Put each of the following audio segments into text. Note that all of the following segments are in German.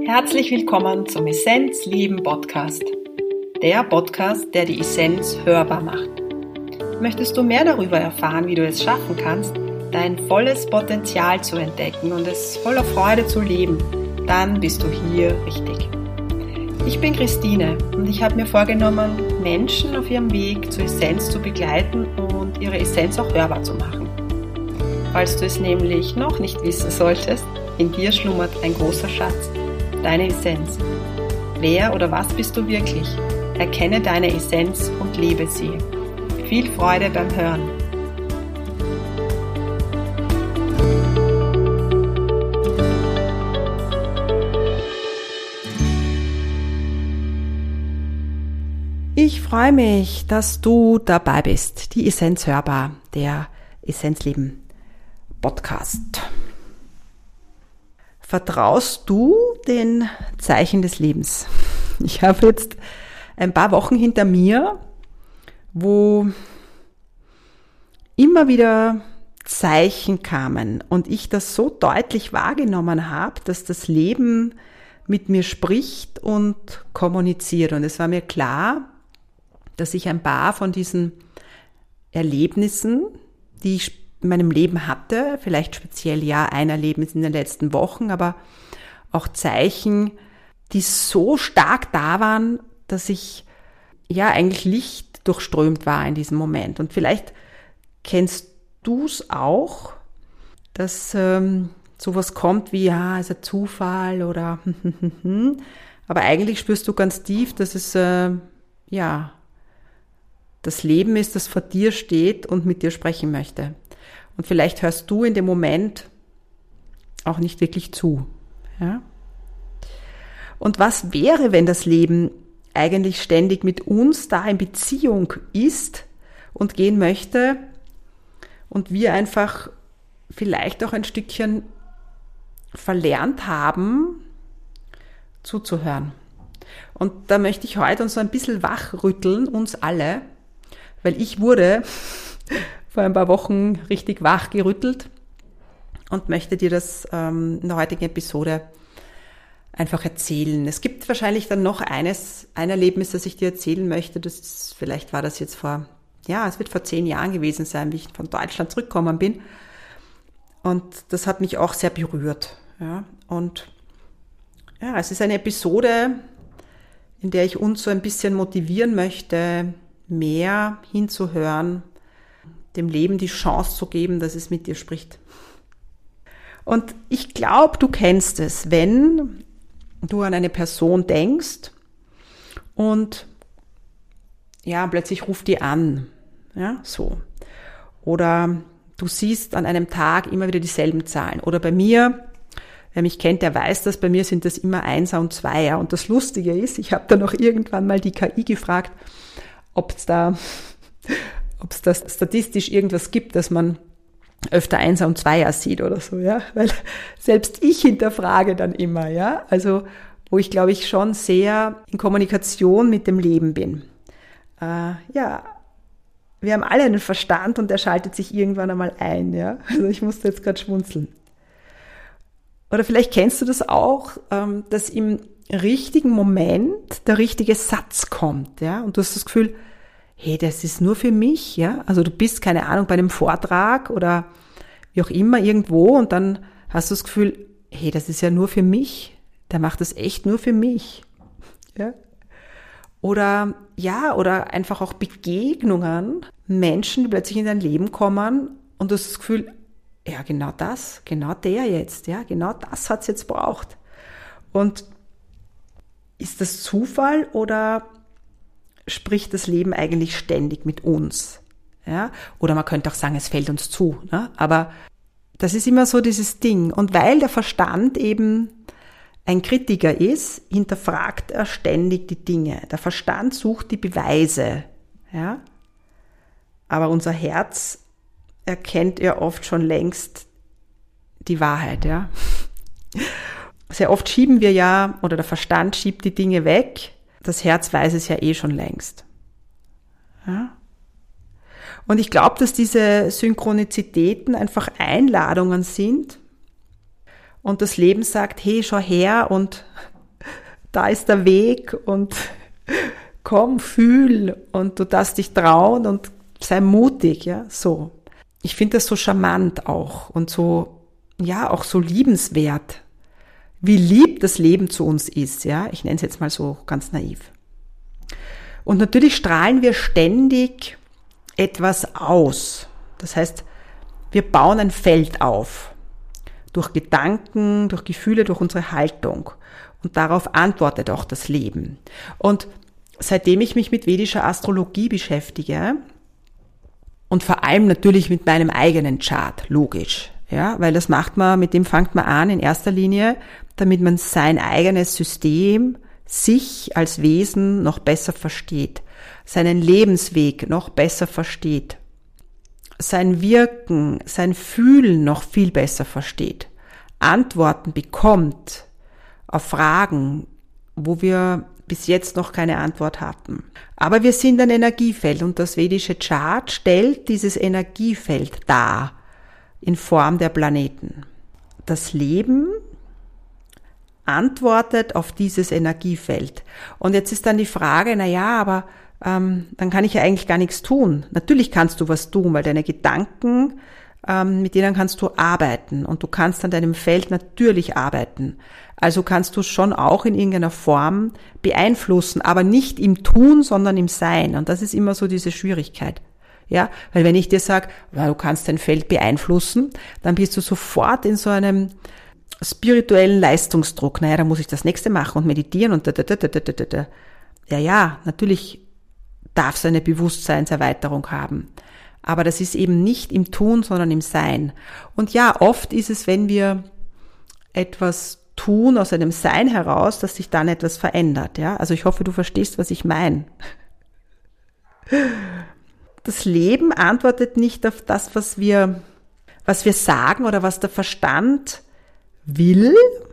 Herzlich willkommen zum Essenz Leben Podcast. Der Podcast, der die Essenz hörbar macht. Möchtest du mehr darüber erfahren, wie du es schaffen kannst, dein volles Potenzial zu entdecken und es voller Freude zu leben, dann bist du hier richtig. Ich bin Christine und ich habe mir vorgenommen, Menschen auf ihrem Weg zur Essenz zu begleiten und ihre Essenz auch hörbar zu machen. Falls du es nämlich noch nicht wissen solltest, in dir schlummert ein großer Schatz, deine Essenz. Wer oder was bist du wirklich? Erkenne deine Essenz und lebe sie. Viel Freude beim Hören. Ich freue mich, dass du dabei bist. Die Essenz hörbar, der Essenzleben Podcast. Vertraust du den Zeichen des Lebens? Ich habe jetzt ein paar Wochen hinter mir, wo immer wieder Zeichen kamen und ich das so deutlich wahrgenommen habe, dass das Leben mit mir spricht und kommuniziert. Und es war mir klar, dass ich ein paar von diesen Erlebnissen, die ich in meinem Leben hatte, vielleicht speziell ja ein Erlebnis in den letzten Wochen, aber auch Zeichen, die so stark da waren, dass ich ja eigentlich lichtdurchströmt war in diesem Moment. Und vielleicht kennst du es auch, dass sowas kommt wie, ja, ist ein Zufall oder aber eigentlich spürst du ganz tief, dass es das Leben ist, das vor dir steht und mit dir sprechen möchte. Und vielleicht hörst du in dem Moment auch nicht wirklich zu. Ja? Und was wäre, wenn das Leben eigentlich ständig mit uns da in Beziehung ist und gehen möchte und wir einfach vielleicht auch ein Stückchen verlernt haben, zuzuhören. Und da möchte ich heute uns so ein bisschen wachrütteln, uns alle, weil ich wurde vor ein paar Wochen richtig wach gerüttelt und möchte dir das in der heutigen Episode einfach erzählen. Es gibt wahrscheinlich dann noch ein Erlebnis, das ich dir erzählen möchte. Vielleicht war das jetzt es wird vor 10 Jahren gewesen sein, wie ich von Deutschland zurückgekommen bin. Und das hat mich auch sehr berührt. Ja. Und ja, es ist eine Episode, in der ich uns so ein bisschen motivieren möchte, mehr hinzuhören, dem Leben die Chance zu geben, dass es mit dir spricht. Und ich glaube, du kennst es, wenn du an eine Person denkst und ja, plötzlich ruft die an, ja, so. Oder du siehst an einem Tag immer wieder dieselben Zahlen. Oder bei mir, wer mich kennt, der weiß das, bei mir sind das immer 1er und 2er. Und das Lustige ist, ich habe dann auch irgendwann mal die KI gefragt, ob es da statistisch irgendwas gibt, dass man öfter 1er und 2er sieht oder so, ja, weil selbst ich hinterfrage dann immer, ja, also wo ich glaube ich schon sehr in Kommunikation mit dem Leben bin. Wir haben alle einen Verstand und der schaltet sich irgendwann einmal ein, ja, also ich musste jetzt gerade schmunzeln. Oder vielleicht kennst du das auch, dass im richtigen Moment der richtige Satz kommt, ja, und du hast das Gefühl, hey, das ist nur für mich, ja, also du bist, keine Ahnung, bei einem Vortrag oder wie auch immer irgendwo und dann hast du das Gefühl, hey, das ist ja nur für mich, der macht das echt nur für mich, ja. Oder einfach auch Begegnungen, Menschen, die plötzlich in dein Leben kommen und du hast das Gefühl, ja, genau der jetzt, ja, genau das hat's jetzt braucht. Und ist das Zufall oder spricht das Leben eigentlich ständig mit uns? Ja? Oder man könnte auch sagen, es fällt uns zu. Ne? Aber das ist immer so dieses Ding. Und weil der Verstand eben ein Kritiker ist, hinterfragt er ständig die Dinge. Der Verstand sucht die Beweise. Ja? Aber unser Herz erkennt ja oft schon längst die Wahrheit. Ja? Sehr oft schieben wir ja, oder der Verstand schiebt die Dinge weg. Das Herz weiß es ja schon längst. Ja? Und ich glaube, dass diese Synchronizitäten einfach Einladungen sind und das Leben sagt, hey, schau her und da ist der Weg und komm, fühl und du darfst dich trauen und sei mutig, ja, so. Ich finde das so charmant auch und so, ja, auch so liebenswert, wie lieb das Leben zu uns ist, ja. Ich nenne es jetzt mal so ganz naiv. Und natürlich strahlen wir ständig etwas aus. Das heißt, wir bauen ein Feld auf. Durch Gedanken, durch Gefühle, durch unsere Haltung. Und darauf antwortet auch das Leben. Und seitdem ich mich mit vedischer Astrologie beschäftige, und vor allem natürlich mit meinem eigenen Chart, logisch, ja, weil das mit dem fängt man an in erster Linie, damit man sein eigenes System, sich als Wesen noch besser versteht, seinen Lebensweg noch besser versteht, sein Wirken, sein Fühlen noch viel besser versteht, Antworten bekommt auf Fragen, wo wir bis jetzt noch keine Antwort hatten. Aber wir sind ein Energiefeld und das vedische Chart stellt dieses Energiefeld dar in Form der Planeten. Das Leben antwortet auf dieses Energiefeld. Und jetzt ist dann die Frage, aber dann kann ich ja eigentlich gar nichts tun. Natürlich kannst du was tun, weil deine Gedanken, mit denen kannst du arbeiten und du kannst an deinem Feld natürlich arbeiten. Also kannst du es schon auch in irgendeiner Form beeinflussen, aber nicht im Tun, sondern im Sein. Und das ist immer so diese Schwierigkeit. Ja, weil wenn ich dir sage, du kannst dein Feld beeinflussen, dann bist du sofort in so einem spirituellen Leistungsdruck. Da muss ich das nächste machen und meditieren und Ja, natürlich darf es eine Bewusstseinserweiterung haben. Aber das ist eben nicht im Tun, sondern im Sein. Und ja, oft ist es, wenn wir etwas tun aus einem Sein heraus, dass sich dann etwas verändert. Ja, also ich hoffe, du verstehst, was ich meine. Das Leben antwortet nicht auf das, was wir sagen oder was der Verstand will,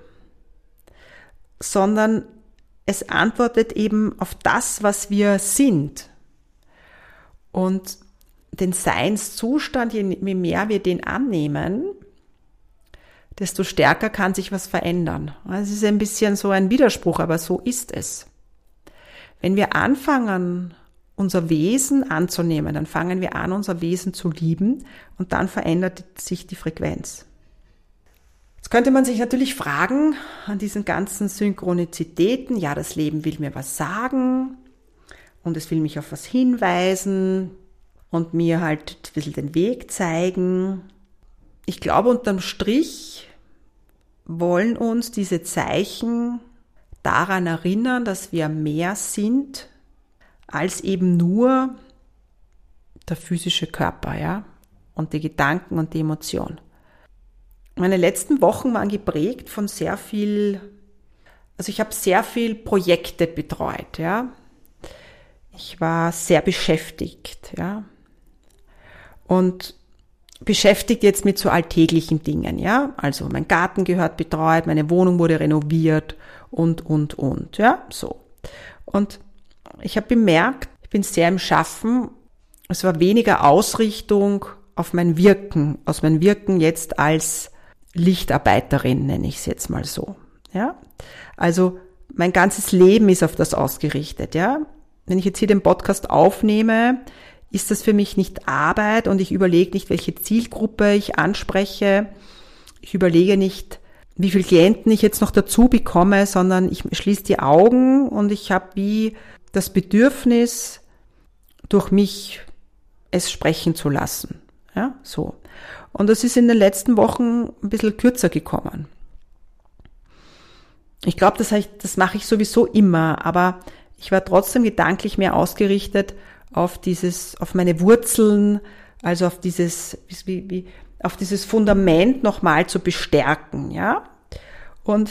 sondern es antwortet eben auf das, was wir sind. Und den Seinszustand, je mehr wir den annehmen, desto stärker kann sich was verändern. Es ist ein bisschen so ein Widerspruch, aber so ist es. Wenn wir anfangen, unser Wesen anzunehmen, dann fangen wir an, unser Wesen zu lieben und dann verändert sich die Frequenz. Jetzt könnte man sich natürlich fragen, an diesen ganzen Synchronizitäten, ja, das Leben will mir was sagen und es will mich auf was hinweisen und mir halt ein bisschen den Weg zeigen. Ich glaube, unterm Strich wollen uns diese Zeichen daran erinnern, dass wir mehr sind als eben nur der physische Körper, ja, und die Gedanken und die Emotion. Meine letzten Wochen waren geprägt von sehr viel, also ich habe sehr viel Projekte betreut, ja. Ich war sehr beschäftigt, ja. Und beschäftigt jetzt mit so alltäglichen Dingen, ja. Also mein Garten gehört betreut, meine Wohnung wurde renoviert und, ja, so. Und ich habe bemerkt, ich bin sehr im Schaffen, es war weniger Ausrichtung auf mein Wirken, aus meinem Wirken jetzt als Lichtarbeiterin, nenne ich es jetzt mal so, ja. Also mein ganzes Leben ist auf das ausgerichtet, ja. Wenn ich jetzt hier den Podcast aufnehme, ist das für mich nicht Arbeit und ich überlege nicht, welche Zielgruppe ich anspreche. Ich überlege nicht, wie viele Klienten ich jetzt noch dazu bekomme, sondern ich schließe die Augen und ich habe wie das Bedürfnis, durch mich es sprechen zu lassen. Ja, so. Und das ist in den letzten Wochen ein bisschen kürzer gekommen. Ich glaube, das mache ich sowieso immer, aber ich war trotzdem gedanklich mehr ausgerichtet auf meine Wurzeln, also auf dieses Fundament nochmal zu bestärken, ja. Und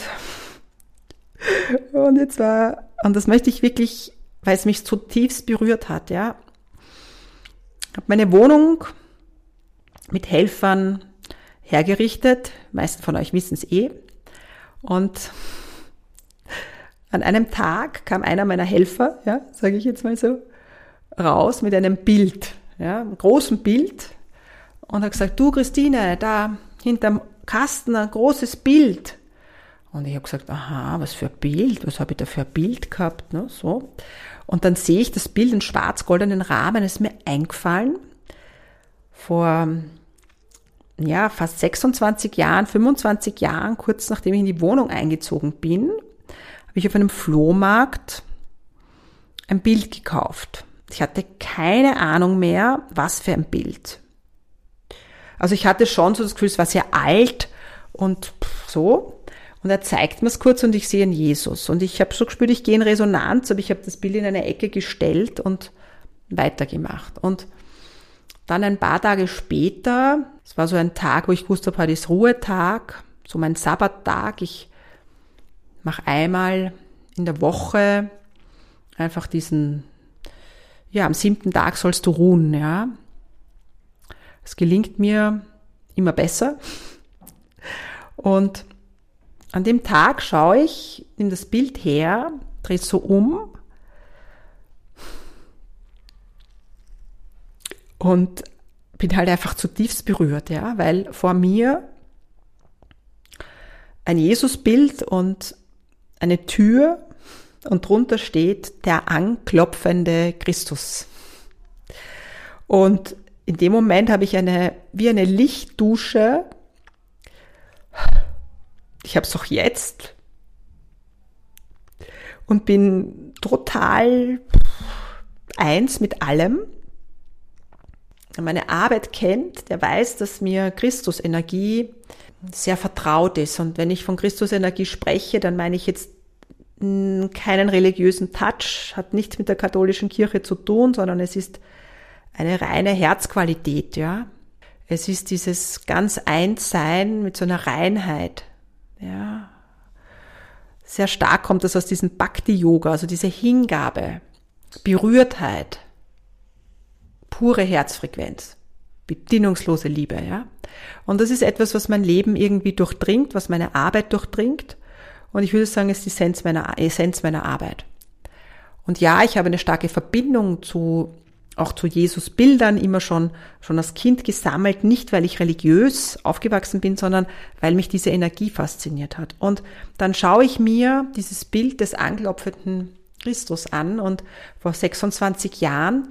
das möchte ich wirklich, weil es mich zutiefst berührt hat, ja. Ich habe meine Wohnung mit Helfern hergerichtet. Die meisten von euch wissen es eh. Und an einem Tag kam einer meiner Helfer, ja, sage ich jetzt mal so, raus mit einem Bild, ja, einem großen Bild und hat gesagt, du Christine, da hinterm Kasten ein großes Bild. Und ich habe gesagt, aha, was für ein Bild, was habe ich da für ein Bild gehabt, ne, so. Und dann sehe ich das Bild in schwarz-goldenen Rahmen, ist mir eingefallen, vor, ja, fast 26 Jahren, 25 Jahren, kurz nachdem ich in die Wohnung eingezogen bin, habe ich auf einem Flohmarkt ein Bild gekauft. Ich hatte keine Ahnung mehr, was für ein Bild. Also ich hatte schon so das Gefühl, es war sehr alt und so. Und er zeigt mir es kurz und ich sehe einen Jesus. Und ich habe so gespürt, ich gehe in Resonanz, aber ich habe das Bild in eine Ecke gestellt und weitergemacht. Und dann ein paar Tage später, es war so ein Tag, wo ich gewusst habe, heute ist Ruhetag, so mein Sabbattag. Ich mache einmal in der Woche einfach diesen, ja, am 7. Tag sollst du ruhen, ja. Es gelingt mir immer besser. Und an dem Tag schaue ich, nehme das Bild her, drehe es so um und bin halt einfach zutiefst berührt, ja, weil vor mir ein Jesusbild und eine Tür und drunter steht der anklopfende Christus. Und in dem Moment habe ich wie eine Lichtdusche. Ich habe es auch jetzt und bin total eins mit allem. Wer meine Arbeit kennt, der weiß, dass mir Christusenergie sehr vertraut ist. Und wenn ich von Christusenergie spreche, dann meine ich jetzt keinen religiösen Touch, hat nichts mit der katholischen Kirche zu tun, sondern es ist eine reine Herzqualität, ja. Es ist dieses ganz Einssein mit so einer Reinheit, ja. Sehr stark kommt das aus diesem Bhakti-Yoga, also diese Hingabe, Berührtheit, pure Herzfrequenz, bedingungslose Liebe, ja. Und das ist etwas, was mein Leben irgendwie durchdringt, was meine Arbeit durchdringt. Und ich würde sagen, es ist die Essenz meiner Arbeit. Und ja, ich habe eine starke Verbindung auch zu Jesus-Bildern immer schon als Kind gesammelt, nicht weil ich religiös aufgewachsen bin, sondern weil mich diese Energie fasziniert hat. Und dann schaue ich mir dieses Bild des anklopfenden Christus an und vor 26 Jahren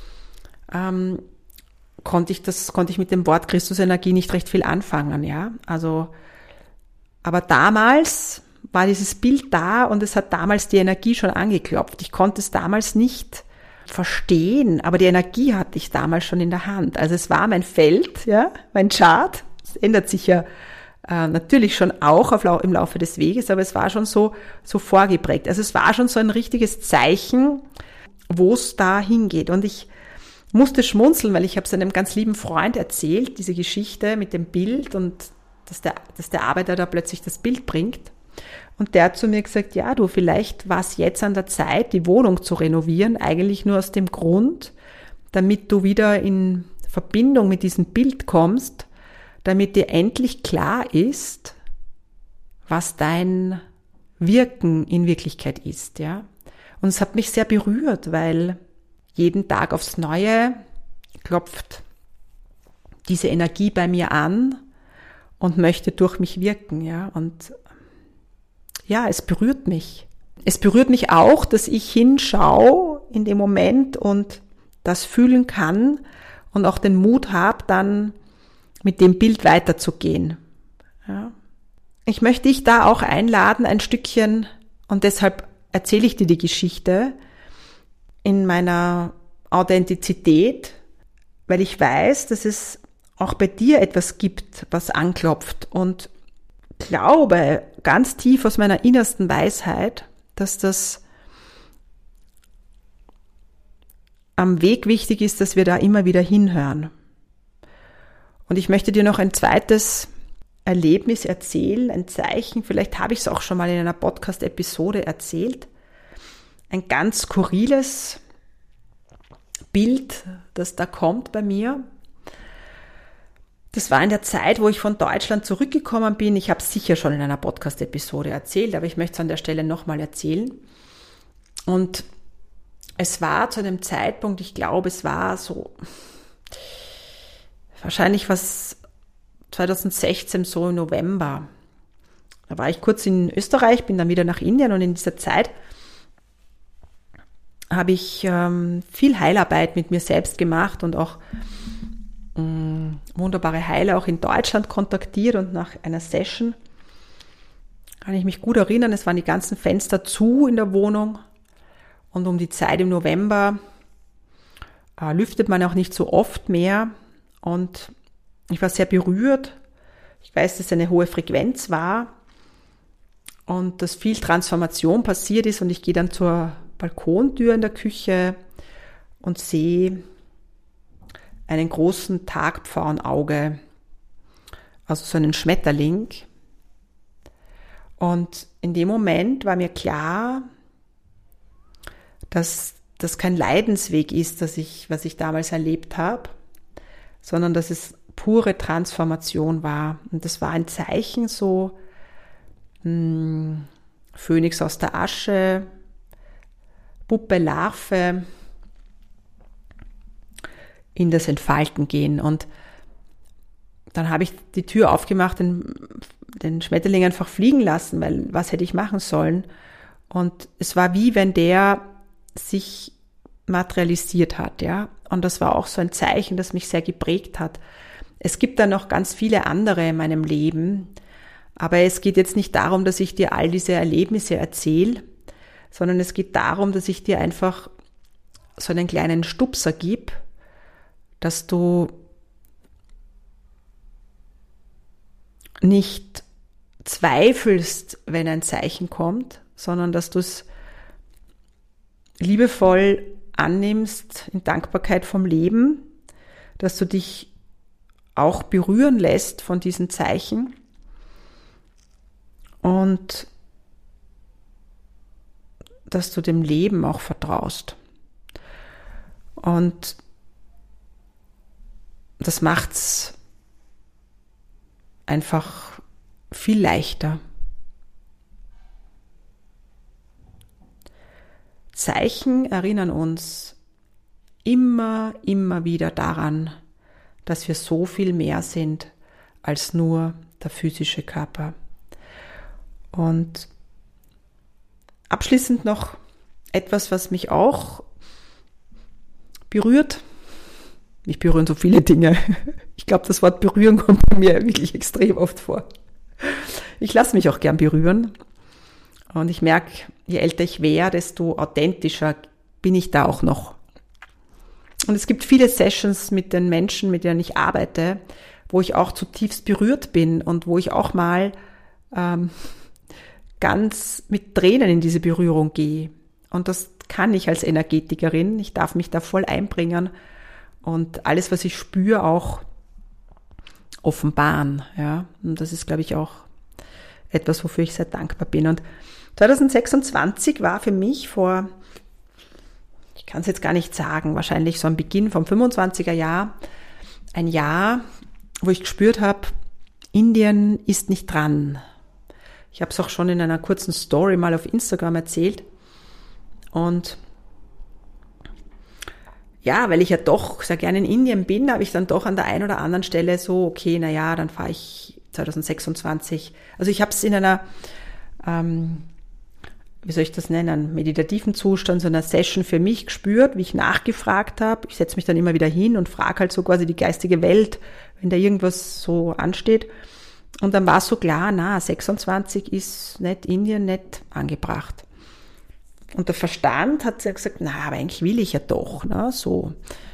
konnte ich mit dem Wort Christusenergie nicht recht viel anfangen, ja. Also, aber damals war dieses Bild da und es hat damals die Energie schon angeklopft. Ich konnte es damals nicht verstehen, aber die Energie hatte ich damals schon in der Hand. Also es war mein Feld, ja, mein Chart. Es ändert sich ja natürlich schon auch im Laufe des Weges, aber es war schon so vorgeprägt. Also es war schon so ein richtiges Zeichen, wo es da hingeht. Und ich musste schmunzeln, weil ich habe es einem ganz lieben Freund erzählt, diese Geschichte mit dem Bild und dass der Arbeiter da plötzlich das Bild bringt. Und der hat zu mir gesagt, ja du, vielleicht war es jetzt an der Zeit, die Wohnung zu renovieren, eigentlich nur aus dem Grund, damit du wieder in Verbindung mit diesem Bild kommst, damit dir endlich klar ist, was dein Wirken in Wirklichkeit ist, ja. Und es hat mich sehr berührt, weil jeden Tag aufs Neue klopft diese Energie bei mir an und möchte durch mich wirken, ja. Und ja, es berührt mich. Es berührt mich auch, dass ich hinschaue in dem Moment und das fühlen kann und auch den Mut habe, dann mit dem Bild weiterzugehen. Ja. Ich möchte dich da auch einladen, ein Stückchen, und deshalb erzähle ich dir die Geschichte, in meiner Authentizität, weil ich weiß, dass es auch bei dir etwas gibt, was anklopft, und glaube ganz tief aus meiner innersten Weisheit, dass das am Weg wichtig ist, dass wir da immer wieder hinhören. Und ich möchte dir noch ein zweites Erlebnis erzählen, ein Zeichen, vielleicht habe ich es auch schon mal in einer Podcast-Episode erzählt, ein ganz skurriles Bild, das da kommt bei mir. Das war in der Zeit, wo ich von Deutschland zurückgekommen bin. Ich habe es sicher schon in einer Podcast-Episode erzählt, aber ich möchte es an der Stelle nochmal erzählen. Und es war zu einem Zeitpunkt, ich glaube, es war so, wahrscheinlich was 2016, so im November. Da war ich kurz in Österreich, bin dann wieder nach Indien und in dieser Zeit habe ich viel Heilarbeit mit mir selbst gemacht und auch wunderbare Heiler auch in Deutschland kontaktiert und nach einer Session kann ich mich gut erinnern, es waren die ganzen Fenster zu in der Wohnung und um die Zeit im November lüftet man auch nicht so oft mehr und ich war sehr berührt. Ich weiß, dass es eine hohe Frequenz war und dass viel Transformation passiert ist und ich gehe dann zur Balkontür in der Küche und sehe einen großen Tagpfauenauge, also so einen Schmetterling. Und in dem Moment war mir klar, dass das kein Leidensweg ist, was ich damals erlebt habe, sondern dass es pure Transformation war. Und das war ein Zeichen, so Phönix aus der Asche, Puppe, Larve, in das Entfalten gehen. Und dann habe ich die Tür aufgemacht, den Schmetterling einfach fliegen lassen, weil was hätte ich machen sollen? Und es war wie wenn der sich materialisiert hat, ja. Und das war auch so ein Zeichen, das mich sehr geprägt hat. Es gibt dann noch ganz viele andere in meinem Leben, aber es geht jetzt nicht darum, dass ich dir all diese Erlebnisse erzähle, sondern es geht darum, dass ich dir einfach so einen kleinen Stupser gebe, dass du nicht zweifelst, wenn ein Zeichen kommt, sondern dass du es liebevoll annimmst in Dankbarkeit vom Leben, dass du dich auch berühren lässt von diesen Zeichen und dass du dem Leben auch vertraust. Und das macht's einfach viel leichter. Zeichen erinnern uns immer wieder daran, dass wir so viel mehr sind als nur der physische Körper. Und abschließend noch etwas, was mich auch berührt. Mich berühren so viele Dinge. Ich glaube, das Wort berühren kommt bei mir wirklich extrem oft vor. Ich lasse mich auch gern berühren. Und ich merke, je älter ich werde, desto authentischer bin ich da auch noch. Und es gibt viele Sessions mit den Menschen, mit denen ich arbeite, wo ich auch zutiefst berührt bin und wo ich auch mal ganz mit Tränen in diese Berührung gehe. Und das kann ich als Energetikerin. Ich darf mich da voll einbringen und alles, was ich spüre, auch offenbaren. Ja? Und das ist, glaube ich, auch etwas, wofür ich sehr dankbar bin. Und 2026 war für mich ich kann es jetzt gar nicht sagen, wahrscheinlich so am Beginn vom 25er Jahr, ein Jahr, wo ich gespürt habe, Indien ist nicht dran. Ich habe es auch schon in einer kurzen Story mal auf Instagram erzählt. Und ja, weil ich ja doch sehr gerne in Indien bin, habe ich dann doch an der einen oder anderen Stelle so, okay, naja, dann fahre ich 2026. Also ich habe es in einer, wie soll ich das nennen, meditativen Zustand, so einer Session für mich gespürt, wie ich nachgefragt habe. Ich setze mich dann immer wieder hin und frage halt so quasi die geistige Welt, wenn da irgendwas so ansteht. Und dann war es so klar, 26 ist nicht Indien, nicht angebracht. Und der Verstand hat gesagt, aber eigentlich will ich ja doch, so.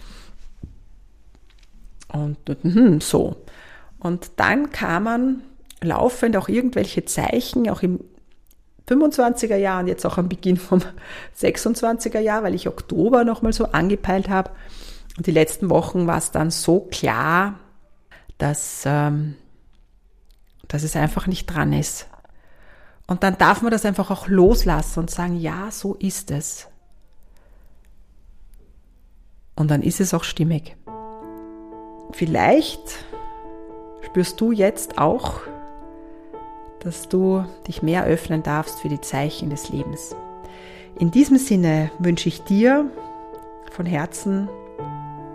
Und so. Und dann kamen laufend auch irgendwelche Zeichen, auch im 25er Jahr und jetzt auch am Beginn vom 26er Jahr, weil ich Oktober nochmal so angepeilt habe. Und die letzten Wochen war es dann so klar, dass es einfach nicht dran ist. Und dann darf man das einfach auch loslassen und sagen, ja, so ist es. Und dann ist es auch stimmig. Vielleicht spürst du jetzt auch, dass du dich mehr öffnen darfst für die Zeichen des Lebens. In diesem Sinne wünsche ich dir von Herzen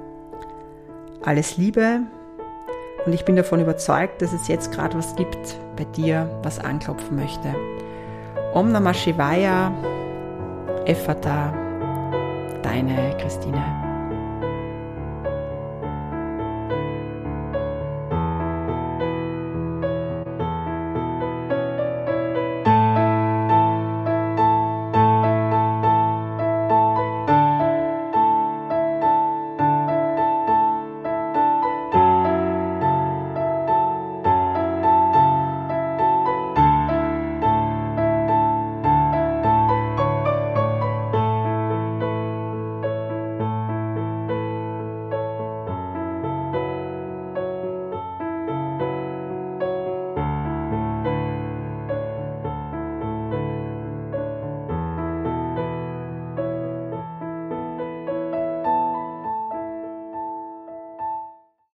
alles Liebe und ich bin davon überzeugt, dass es jetzt gerade was gibt bei dir was anklopfen möchte. Om Namah Shivaya, Ephata, deine Christine.